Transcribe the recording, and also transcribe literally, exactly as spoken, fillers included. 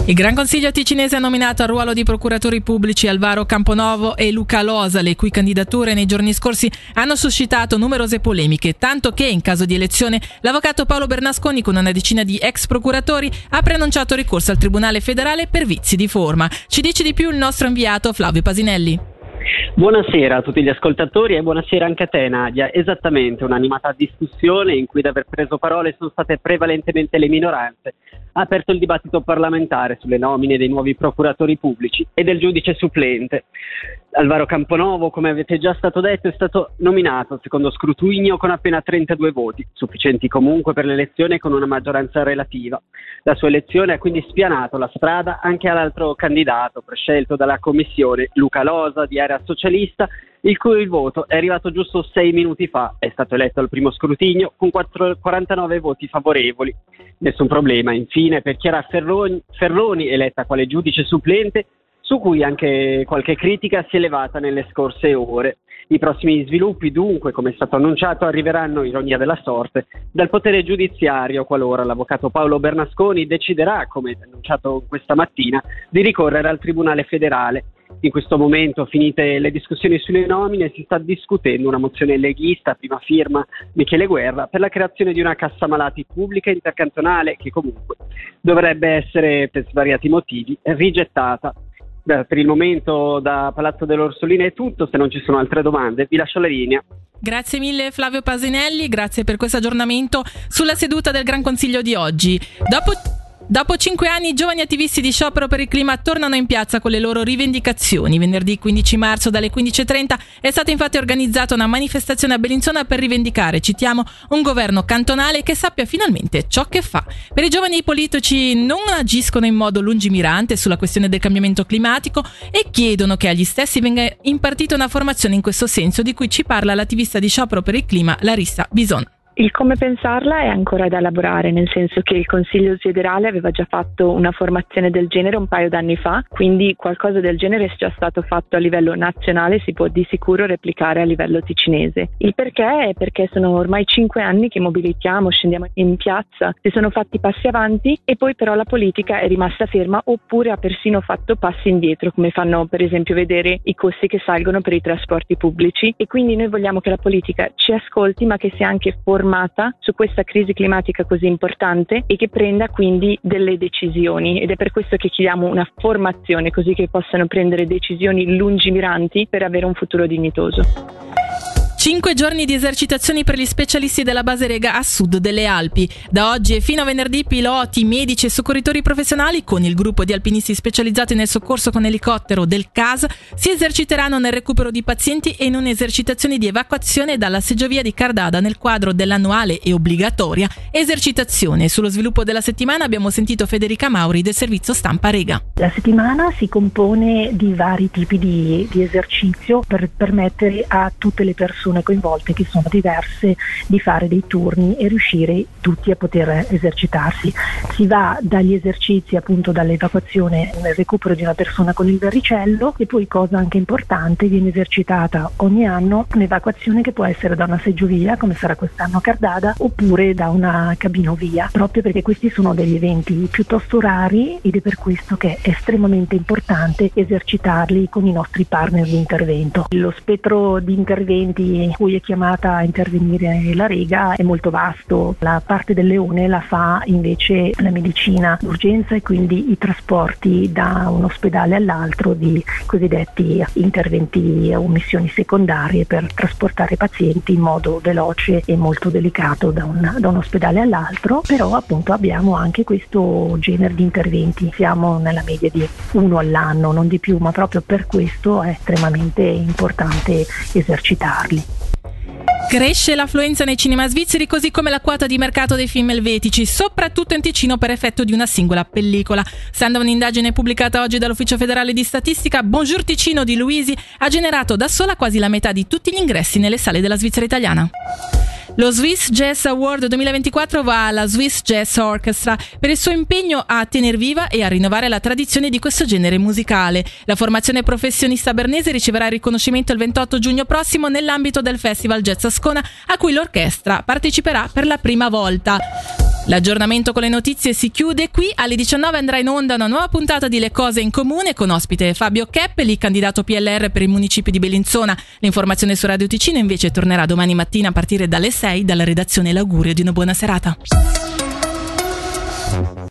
Il Gran Consiglio ticinese ha nominato al ruolo di procuratori pubblici Alvaro Camponovo e Luca Losa, le cui candidature nei giorni scorsi hanno suscitato numerose polemiche, tanto che in caso di elezione l'avvocato Paolo Bernasconi, con una decina di ex procuratori, ha preannunciato ricorso al Tribunale federale per vizi di forma. Ci dice di più il nostro inviato Flavio Pasinelli. Buonasera a tutti gli ascoltatori e buonasera anche a te, Nadia. Esattamente, un'animata discussione in cui ad aver preso parole sono state prevalentemente le minoranze. Ha aperto il dibattito parlamentare sulle nomine dei nuovi procuratori pubblici e del giudice supplente. Alvaro Camponovo, come avete già stato detto, è stato nominato secondo scrutinio con appena trentadue voti, sufficienti comunque per l'elezione con una maggioranza relativa. La sua elezione ha quindi spianato la strada anche all'altro candidato prescelto dalla commissione, Luca Losa, di Area Socialista, il cui voto è arrivato giusto sei minuti fa. È stato eletto al primo scrutinio con quarantanove voti favorevoli. Nessun problema, infine, per Chiara Ferroni, Ferroni eletta quale giudice supplente, su cui anche qualche critica si è levata nelle scorse ore. I prossimi sviluppi, dunque, come è stato annunciato, arriveranno, ironia della sorte, dal potere giudiziario, qualora l'avvocato Paolo Bernasconi deciderà, come annunciato questa mattina, di ricorrere al Tribunale federale. In questo momento, finite le discussioni sulle nomine, si sta discutendo una mozione leghista, a prima firma Michele Guerra, per la creazione di una cassa malati pubblica intercantonale che comunque dovrebbe essere, per svariati motivi, rigettata. Beh, per il momento da Palazzo dell'Orsolina è tutto, se non ci sono altre domande vi lascio la linea. Grazie mille Flavio Pasinelli, grazie per questo aggiornamento sulla seduta del Gran Consiglio di oggi. Dopo... Dopo cinque anni i giovani attivisti di sciopero per il clima tornano in piazza con le loro rivendicazioni. Venerdì quindici marzo dalle quindici e trenta è stata infatti organizzata una manifestazione a Bellinzona per rivendicare, citiamo, un governo cantonale che sappia finalmente ciò che fa. Per i giovani i politici non agiscono in modo lungimirante sulla questione del cambiamento climatico e chiedono che agli stessi venga impartita una formazione in questo senso, di cui ci parla l'attivista di sciopero per il clima Larissa Bison. Il come pensarla è ancora da elaborare, nel senso che il Consiglio federale aveva già fatto una formazione del genere un paio d'anni fa, quindi qualcosa del genere è già stato fatto a livello nazionale, si può di sicuro replicare a livello ticinese. Il perché è perché sono ormai cinque anni che mobilitiamo, scendiamo in piazza, si sono fatti passi avanti e poi però la politica è rimasta ferma oppure ha persino fatto passi indietro, come fanno per esempio vedere i costi che salgono per i trasporti pubblici, e quindi noi vogliamo che la politica ci ascolti ma che sia anche formata su questa crisi climatica così importante e che prenda quindi delle decisioni, ed è per questo che chiediamo una formazione così che possano prendere decisioni lungimiranti per avere un futuro dignitoso. Cinque giorni di esercitazioni per gli specialisti della base Rega a sud delle Alpi. Da oggi e fino a venerdì piloti, medici e soccorritori professionali con il gruppo di alpinisti specializzati nel soccorso con elicottero del C A S si eserciteranno nel recupero di pazienti e in un'esercitazione di evacuazione dalla seggiovia di Cardada nel quadro dell'annuale e obbligatoria esercitazione. Sullo sviluppo della settimana abbiamo sentito Federica Mauri del servizio stampa Rega. La settimana si compone di vari tipi di, di esercizio per permettere a tutte le persone coinvolte, che sono diverse, di fare dei turni e riuscire tutti a poter esercitarsi. Si va dagli esercizi appunto dall'evacuazione nel recupero di una persona con il verricello, e poi, cosa anche importante, viene esercitata ogni anno un'evacuazione che può essere da una seggiovia, come sarà quest'anno a Cardada, oppure da una cabinovia, proprio perché questi sono degli eventi piuttosto rari ed è per questo che è estremamente importante esercitarli con i nostri partner di intervento. Lo spettro di interventi in cui è chiamata a intervenire la Rega è molto vasto. La parte del leone la fa invece la medicina d'urgenza e quindi i trasporti da un ospedale all'altro di cosiddetti interventi o missioni secondarie per trasportare pazienti in modo veloce e molto delicato da un, da un ospedale all'altro. Però appunto abbiamo anche questo genere di interventi, siamo nella media di uno all'anno, non di più, ma proprio per questo è estremamente importante esercitarli. Cresce l'affluenza nei cinema svizzeri, così come la quota di mercato dei film elvetici, soprattutto in Ticino per effetto di una singola pellicola. Stando a un'indagine pubblicata oggi dall'Ufficio Federale di Statistica, Bonjour Ticino di Luisi ha generato da sola quasi la metà di tutti gli ingressi nelle sale della Svizzera italiana. Lo Swiss Jazz Award duemilaventiquattro va alla Swiss Jazz Orchestra per il suo impegno a tener viva e a rinnovare la tradizione di questo genere musicale. La formazione professionista bernese riceverà il riconoscimento il ventotto giugno prossimo nell'ambito del Festival Jazz Ascona, a cui l'orchestra parteciperà per la prima volta. L'aggiornamento con le notizie si chiude qui. Alle diciannove andrà in onda una nuova puntata di Le Cose in Comune con ospite Fabio Cheppeli, candidato P L R per il municipio di Bellinzona. L'informazione su Radio Ticino invece tornerà domani mattina a partire dalle sei dalla redazione. L'augurio di una buona serata.